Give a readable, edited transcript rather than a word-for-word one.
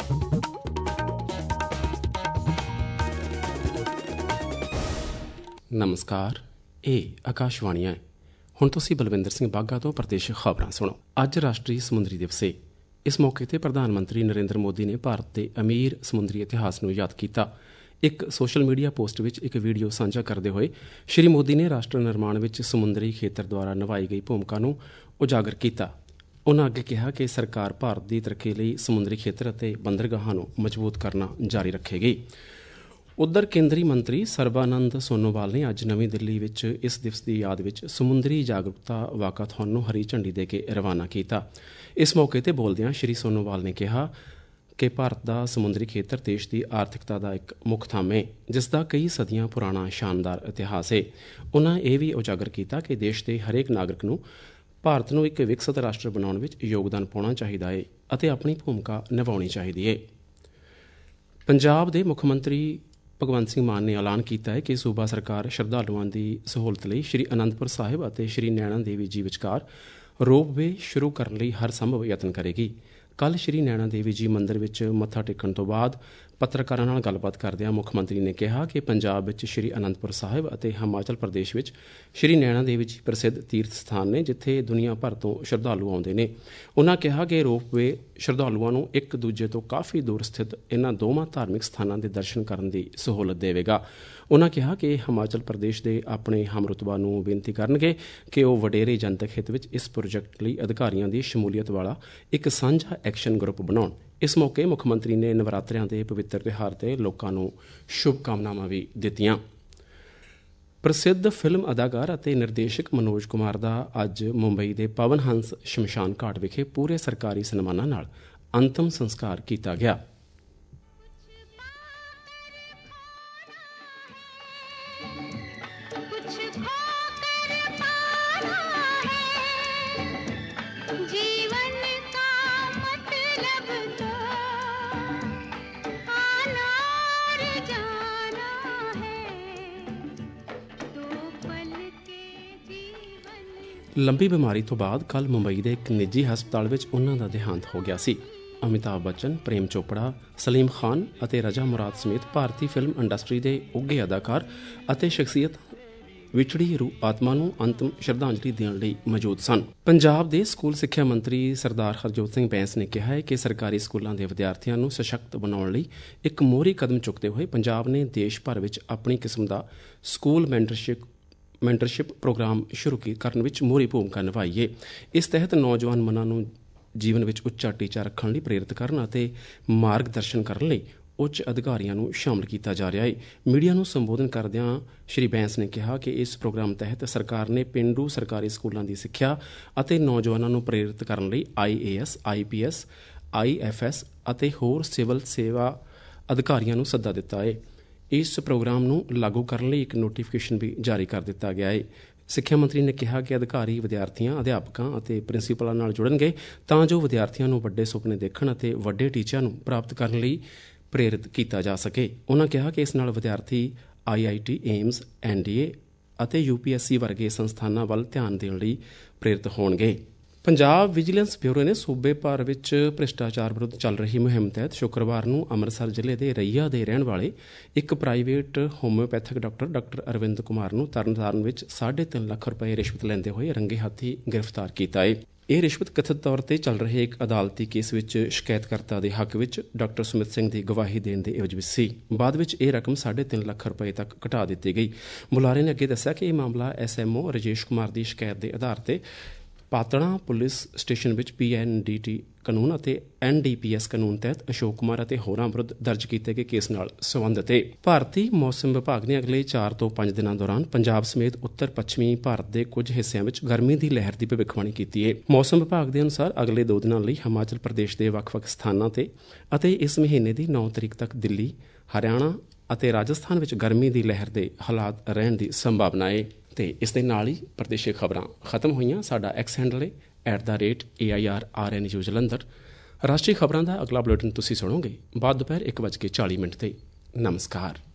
नमस्कार, ਇਹ ਆਕਾਸ਼ਵਾਣੀ ਹੈ। ਹੁਣ ਤੁਸੀਂ ਬਲਵਿੰਦਰ ਸਿੰਘ ਬਾਘਾ ਤੋਂ ਪ੍ਰਦੇਸ਼ ਖਬਰਾਂ ਸੁਣੋ। ਅੱਜ ਰਾਸ਼ਟਰੀ ਸਮੁੰਦਰੀ ਦਿਵਸ ਹੈ। ਇਸ ਮੌਕੇ ਤੇ ਪ੍ਰਧਾਨ ਮੰਤਰੀ ਨਰਿੰਦਰ ਮੋਦੀ ਨੇ ਭਾਰਤ ਦੇ ਅਮੀਰ ਸਮੁੰਦਰੀ ਇਤਿਹਾਸ ਨੂੰ ਯਾਦ ਕੀਤਾ। ਇੱਕ ਸੋਸ਼ਲ ਮੀਡੀਆ ਪੋਸਟ ਵਿੱਚ ਇੱਕ ਵੀਡੀਓ ਸਾਂਝਾ ਕਰਦੇ ਹੋਏ ਸ਼੍ਰੀ ਮੋਦੀ ਨੇ ਰਾਸ਼ਟਰ ਨਿਰਮਾਣ ਵਿੱਚ ਸਮੁੰਦਰੀ ਖੇਤਰ ਦੁਆਰਾ ਨਿਭਾਈ ਗਈ ਭੂਮਿਕਾ ਨੂੰ ਉਜਾਗਰ ਕੀਤਾ। ਉਨ੍ਹਾਂ ਅੱਗੇ ਕਿਹਾ ਕਿ ਸਰਕਾਰ ਭਾਰਤ ਦੀ ਤਰੱਕੀ ਲਈ ਸਮੁੰਦਰੀ ਖੇਤਰ ਅਤੇ ਬੰਦਰਗਾਹਾਂ ਨੂੰ ਮਜ਼ਬੂਤ ਕਰਨਾ ਜਾਰੀ ਰੱਖੇਗੀ। ਉੱਧਰ ਕੇਂਦਰੀ ਮੰਤਰੀ ਸਰਬਾਨੰਦ ਸੋਨੋਵਾਲ ਨੇ ਅੱਜ ਨਵੀਂ ਦਿੱਲੀ ਵਿੱਚ ਇਸ ਦਿਵਸ ਦੀ ਯਾਦ ਵਿੱਚ ਸਮੁੰਦਰੀ ਜਾਗਰੂਕਤਾ ਵਾਕਾਥੌਨ ਨੂੰ ਹਰੀ ਝੰਡੀ ਦੇ ਕੇ ਰਵਾਨਾ ਕੀਤਾ। ਇਸ ਮੌਕੇ ਤੇ ਬੋਲਦਿਆਂ ਸ਼੍ਰੀ ਸੋਨੋਵਾਲ ਨੇ ਕਿਹਾ ਕਿ ਭਾਰਤ ਦਾ ਸਮੁੰਦਰੀ ਖੇਤਰ ਦੇਸ਼ ਦੀ ਆਰਥਿਕਤਾ ਦਾ ਇੱਕ ਮੁੱਖ ਥੰਮ ਹੈ, ਜਿਸ ਦਾ ਕਈ ਸਦੀਆਂ ਪੁਰਾਣਾ ਸ਼ਾਨਦਾਰ ਇਤਿਹਾਸ ਹੈ। ਉਨ੍ਹਾਂ ਇਹ ਵੀ ਉਜਾਗਰ ਕੀਤਾ ਕਿ ਦੇਸ਼ ਦੇ ਹਰੇਕ ਨਾਗਰਿਕ ਨੂੰ ਭਾਰਤ ਨੂੰ ਇੱਕ ਵਿਕਸਿਤ ਰਾਸ਼ਟਰ ਬਣਾਉਣ ਵਿੱਚ ਯੋਗਦਾਨ ਪਾਉਣਾ ਚਾਹੀਦਾ ਹੈ ਅਤੇ ਆਪਣੀ ਭੂਮਿਕਾ ਨਿਭਾਉਣੀ ਚਾਹੀਦੀ ਹੈ। ਪੰਜਾਬ ਦੇ ਮੁੱਖ ਮੰਤਰੀ ਭਗਵੰਤ ਸਿੰਘ ਮਾਨ ਨੇ ਐਲਾਨ ਕੀਤਾ ਹੈ ਕਿ ਸੂਬਾ ਸਰਕਾਰ ਸ਼ਰਧਾਲੂਆਂ ਦੀ ਸਹੂਲਤ ਲਈ ਸ਼੍ਰੀ ਅਨੰਦਪੁਰ ਸਾਹਿਬ ਅਤੇ ਸ਼੍ਰੀ ਨੈਣਾ ਦੇਵੀ ਜੀ ਵਿਚਕਾਰ ਰੋਪਵੇ ਸ਼ੁਰੂ ਕਰਨ ਲਈ ਹਰ ਸੰਭਵ ਯਤਨ ਕਰੇਗੀ। ਕੱਲ੍ਹ ਸ਼੍ਰੀ ਨੈਣਾ ਦੇਵੀ ਜੀ ਮੰਦਿਰ ਵਿੱਚ ਮੱਥਾ ਟੇਕਣ ਤੋਂ ਬਾਅਦ ਪੱਤਰਕਾਰਾਂ ਨਾਲ ਗੱਲਬਾਤ ਕਰਦਿਆਂ ਮੁੱਖ ਮੰਤਰੀ ਨੇ ਕਿਹਾ ਕਿ ਪੰਜਾਬ ਵਿੱਚ ਸ਼੍ਰੀ ਅਨੰਦਪੁਰ ਸਾਹਿਬ ਅਤੇ ਹਿਮਾਚਲ ਪ੍ਰਦੇਸ਼ ਵਿੱਚ ਸ਼੍ਰੀ ਨੈਣਾ ਦੇਵੀ ਜੀ ਪ੍ਰਸਿੱਧ ਤੀਰਥ ਸਥਾਨ ਨੇ, ਜਿੱਥੇ ਦੁਨੀਆ ਭਰ ਤੋਂ ਸ਼ਰਧਾਲੂ ਆਉਂਦੇ ਨੇ। ਉਨ੍ਹਾਂ ਕਿਹਾ ਕਿ ਰੋਪਵੇ ਸ਼ਰਧਾਲੂਆਂ ਨੂੰ ਇੱਕ ਦੂਜੇ ਤੋਂ ਕਾਫੀ ਦੂਰ ਸਥਿਤ ਇਨ੍ਹਾਂ ਦੋਵਾਂ ਧਾਰਮਿਕ ਸਥਾਨਾਂ ਦੇ ਦਰਸ਼ਨ ਕਰਨ ਦੀ ਸਹੂਲਤ ਦੇਵੇਗਾ। ਉਨ੍ਹਾਂ ਕਿਹਾ ਕਿ ਹਿਮਾਚਲ ਪ੍ਰਦੇਸ਼ ਦੇ ਆਪਣੇ ਹਮਰੁਤਬਾ ਨੂੰ ਬੇਨਤੀ ਕਰਨਗੇ ਕਿ ਉਹ ਵਡੇਰੇ ਜਨਤਕ ਹਿੱਤ ਵਿੱਚ ਇਸ ਪ੍ਰੋਜੈਕਟ ਲਈ ਅਧਿਕਾਰੀਆਂ ਦੀ ਸ਼ਮੂਲੀਅਤ ਵਾਲਾ ਇੱਕ ਸਾਂਝਾ ਐਕਸ਼ਨ ਗਰੁੱਪ ਬਣਾਉਣ। ਇਸ ਮੌਕੇ ਮੁੱਖ ਮੰਤਰੀ ਨੇ ਨਵਰਾਤਰਿਆਂ ਦੇ ਪਵਿੱਤਰ ਤਿਉਹਾਰ ਤੇ ਲੋਕਾਂ ਨੂੰ ਸ਼ੁਭਕਾਮਨਾਵਾਂ ਵੀ ਦਿੱਤੀਆਂ। ਪ੍ਰਸਿੱਧ ਫਿਲਮ ਅਦਾਕਾਰ ਅਤੇ ਨਿਰਦੇਸ਼ਕ ਮਨੋਜ ਕੁਮਾਰ ਦਾ ਅੱਜ ਮੁੰਬਈ ਦੇ ਪਵਨ ਹੰਸ ਸ਼ਮਸ਼ਾਨ ਘਾਟ ਵਿਖੇ ਪੂਰੇ ਸਰਕਾਰੀ ਸਨਮਾਨਾਂ ਨਾਲ ਅੰਤਮ ਸੰਸਕਾਰ ਕੀਤਾ ਗਿਆ। ਲੰਬੀ ਬਿਮਾਰੀ ਤੋਂ ਬਾਅਦ ਕੱਲ੍ਹ ਮੁੰਬਈ ਦੇ ਇੱਕ ਨਿੱਜੀ ਹਸਪਤਾਲ ਵਿੱਚ ਉਨ੍ਹਾਂ ਦਾ ਦੇਹਾਂਤ ਹੋ ਗਿਆ ਸੀ। ਅਮਿਤਾਭ ਬੱਚਨ, ਪ੍ਰੇਮ ਚੋਪੜਾ, ਸਲੀਮ ਖਾਨ ਅਤੇ ਰਜਾ ਮੁਰਾਦ ਸਮੇਤ ਭਾਰਤੀ ਫਿਲਮ ਇੰਡਸਟਰੀ ਦੇ ਉੱਘੇ ਅਦਾਕਾਰ ਅਤੇ ਸ਼ਖਸੀਅਤ ਵਿਛੜੀ ਰੂਹ ਆਤਮਾ ਨੂੰ ਅੰਤਮ ਸ਼ਰਧਾਂਜਲੀ ਦੇਣ ਲਈ ਮੌਜੂਦ ਸਨ। ਪੰਜਾਬ ਦੇ ਸਕੂਲ ਸਿੱਖਿਆ ਮੰਤਰੀ ਸਰਦਾਰ ਹਰਜੋਤ ਸਿੰਘ ਬੈਂਸ ਨੇ ਕਿਹਾ ਹੈ ਕਿ ਸਰਕਾਰੀ ਸਕੂਲਾਂ ਦੇ ਵਿਦਿਆਰਥੀਆਂ ਨੂੰ ਸਸ਼ਕਤ ਬਣਾਉਣ ਲਈ ਇੱਕ ਮੋਹਰੀ ਕਦਮ ਚੁੱਕਦੇ ਹੋਏ ਪੰਜਾਬ ਨੇ ਦੇਸ਼ ਭਰ ਵਿੱਚ ਆਪਣੀ ਕਿਸਮ ਦਾ ਸਕੂਲ ਮੈਂਟਰਸ਼ਿਪ ਪ੍ਰੋਗਰਾਮ ਸ਼ੁਰੂ ਕਰਨ ਵਿੱਚ ਮੋਹਰੀ ਭੂਮਿਕਾ ਨਿਭਾਈ ਹੈ। ਇਸ ਤਹਿਤ ਨੌਜਵਾਨ ਮਨਾਂ ਨੂੰ ਜੀਵਨ ਵਿੱਚ ਉੱਚਾ ਟੀਚਾ ਰੱਖਣ ਲਈ ਪ੍ਰੇਰਿਤ ਕਰਨ ਅਤੇ ਮਾਰਗਦਰਸ਼ਨ ਕਰਨ ਲਈ ਉੱਚ ਅਧਿਕਾਰੀਆਂ ਨੂੰ ਸ਼ਾਮਲ ਕੀਤਾ ਜਾ ਰਿਹਾ ਹੈ। ਮੀਡੀਆ ਨੂੰ ਸੰਬੋਧਨ ਕਰਦਿਆਂ ਸ਼੍ਰੀ ਬੈਂਸ ਨੇ ਕਿਹਾ ਕਿ ਇਸ ਪ੍ਰੋਗਰਾਮ ਤਹਿਤ ਸਰਕਾਰ ਨੇ ਪੇਂਡੂ ਸਰਕਾਰੀ ਸਕੂਲਾਂ ਦੀ ਸਿੱਖਿਆ ਅਤੇ ਨੌਜਵਾਨਾਂ ਨੂੰ ਪ੍ਰੇਰਿਤ ਕਰਨ ਲਈ IAS, IPS, IFS ਅਤੇ ਹੋਰ ਸਿਵਲ ਸੇਵਾ ਅਧਿਕਾਰੀਆਂ ਨੂੰ ਸੱਦਾ ਦਿੱਤਾ ਹੈ। ਇਸ ਪ੍ਰੋਗਰਾਮ ਨੂੰ ਲਾਗੂ ਕਰਨ ਲਈ ਇੱਕ ਨੋਟੀਫਿਕੇਸ਼ਨ ਵੀ ਜਾਰੀ ਕਰ ਦਿੱਤਾ ਗਿਆ ਹੈ। ਸਿੱਖਿਆ ਮੰਤਰੀ ਨੇ ਕਿਹਾ ਕਿ ਅਧਿਕਾਰੀ ਵਿਦਿਆਰਥੀਆਂ, ਅਧਿਆਪਕਾਂ ਅਤੇ ਪ੍ਰਿੰਸੀਪਲਾਂ ਨਾਲ ਜੁੜਨਗੇ ਤਾਂ ਜੋ ਵਿਦਿਆਰਥੀਆਂ ਨੂੰ ਵੱਡੇ ਸੁਪਨੇ ਦੇਖਣ ਅਤੇ ਵੱਡੇ ਟੀਚਿਆਂ ਨੂੰ ਪ੍ਰਾਪਤ ਕਰਨ ਲਈ ਪ੍ਰੇਰਿਤ ਕੀਤਾ ਜਾ ਸਕੇ। ਉਨ੍ਹਾਂ ਕਿਹਾ ਕਿ ਇਸ ਨਾਲ ਵਿਦਿਆਰਥੀ IIT, ਏਮਸ, NDA ਅਤੇ UPSC ਵਰਗੇ ਸੰਸਥਾਨਾਂ ਵੱਲ ਧਿਆਨ ਦੇਣ ਲਈ ਪ੍ਰੇਰਿਤ ਹੋਣਗੇ। ਪੰਜਾਬ ਵਿਜੀਲੈਂਸ ਬਿਊਰੋ ਨੇ ਸੂਬੇ ਭਰ ਵਿੱਚ ਭ੍ਰਿਸ਼ਟਾਚਾਰ ਵਿਰੁੱਧ ਚੱਲ ਰਹੀ ਮੁਹਿੰਮ ਤਹਿਤ ਸ਼ੁੱਕਰਵਾਰ ਨੂੰ ਅੰਮ੍ਰਿਤਸਰ ਜ਼ਿਲ੍ਹੇ ਦੇ ਰਈਆ ਦੇ ਰਹਿਣ ਵਾਲੇ ਇੱਕ private homeopathic doctor Arvind Kumar ਨੂੰ ਤਰਨਤਾਰਨ ਵਿੱਚ 3.5 ਲੱਖ ਰੁਪਏ ਰਿਸ਼ਵਤ ਲੈਂਦੇ ਹੋਏ ਰੰਗੇ ਹੱਥੀਂ ਗ੍ਰਿਫਤਾਰ ਕੀਤਾ ਹੈ। ਇਹ ਰਿਸ਼ਵਤ ਕਥਿਤ ਤੌਰ ਤੇ ਚੱਲ ਰਹੇ ਇੱਕ ਅਦਾਲਤੀ ਕੇਸ ਵਿੱਚ ਸ਼ਿਕਾਇਤਕਰਤਾ ਦੇ ਹੱਕ ਵਿੱਚ ਡਾਕਟਰ ਸੁਮਿਤ ਸਿੰਘ ਦੀ ਗਵਾਹੀ ਦੇਣ ਦੇ ਇਵਜ਼ ਵਿੱਚ ਸੀ। ਬਾਅਦ ਵਿੱਚ ਇਹ ਰਕਮ 3.5 ਲੱਖ ਰੁਪਏ ਤੱਕ ਘਟਾ ਦਿੱਤੀ ਗਈ। ਬੁਲਾਰੇ ਨੇ ਅੱਗੇ ਦੱਸਿਆ ਕਿ ਇਹ ਮਾਮਲਾ SMO ਰਜੇਸ਼ ਕੁਮਾਰ ਦੀ ਸ਼ਿਕਾਇਤ ਦੇ ਆਧਾਰ ਤੇ ਪਾਤੜਾਂ ਪੁਲਿਸ ਸਟੇਸ਼ਨ ਵਿੱਚ PNDT ਕਾਨੂੰਨ ਅਤੇ NDPS ਕਾਨੂੰਨ ਤਹਿਤ ਅਸ਼ੋਕ ਕੁਮਾਰ ਅਤੇ ਹੋਰਾਂ ਵਿਰੁੱਧ ਦਰਜ ਕੀਤੇ ਗਏ ਕੇਸ ਨਾਲ ਸੰਬੰਧਿਤ ਹੈ। ਭਾਰਤੀ ਮੌਸਮ ਵਿਭਾਗ ਨੇ ਅਗਲੇ 4 ਤੋਂ 5 ਦਿਨਾਂ ਦੌਰਾਨ ਪੰਜਾਬ ਸਮੇਤ ਉੱਤਰ ਪੱਛਮੀ ਭਾਰਤ ਦੇ ਕੁਝ ਹਿੱਸਿਆਂ ਵਿੱਚ ਗਰਮੀ ਦੀ ਲਹਿਰ ਦੀ ਭਵਿੱਖਬਾਣੀ ਕੀਤੀ ਹੈ। ਮੌਸਮ ਵਿਭਾਗ ਦੇ ਅਨੁਸਾਰ ਅਗਲੇ 2 ਦਿਨਾਂ ਲਈ ਹਿਮਾਚਲ ਪ੍ਰਦੇਸ਼ ਦੇ ਵੱਖ-ਵੱਖ ਸਥਾਨਾਂ ਤੇ ਅਤੇ ਇਸ ਮਹੀਨੇ ਦੀ 9 ਤਰੀਕ ਤੱਕ ਦਿੱਲੀ, ਹਰਿਆਣਾ ਅਤੇ ਰਾਜਸਥਾਨ ਵਿੱਚ ਗਰਮੀ ਦੀ ਲਹਿਰ ਦੇ ਹਾਲਾਤ ਰਹਿਣ ਦੀ ਸੰਭਾਵਨਾ ਹੈ। ਤੇ ਇਸ ਦੇ ਨਾਲ ਹੀ ਪ੍ਰਦੇਸ਼ੀ ਖਬਰਾਂ ਖਤਮ ਹੋਈਆਂ। ਸਾਡਾ ਐਕਸ ਹੈਂਡਲ ਹੈ @AIRRNews ਜਲੰਧਰ। ਰਾਸ਼ਟਰੀ ਖਬਰਾਂ ਦਾ ਅਗਲਾ ਬੁਲੇਟਿਨ ਤੁਸੀਂ ਸੁਣੋਗੇ ਬਾਅਦ ਦੁਪਹਿਰ 1:40 ਤੇ। ਨਮਸਕਾਰ।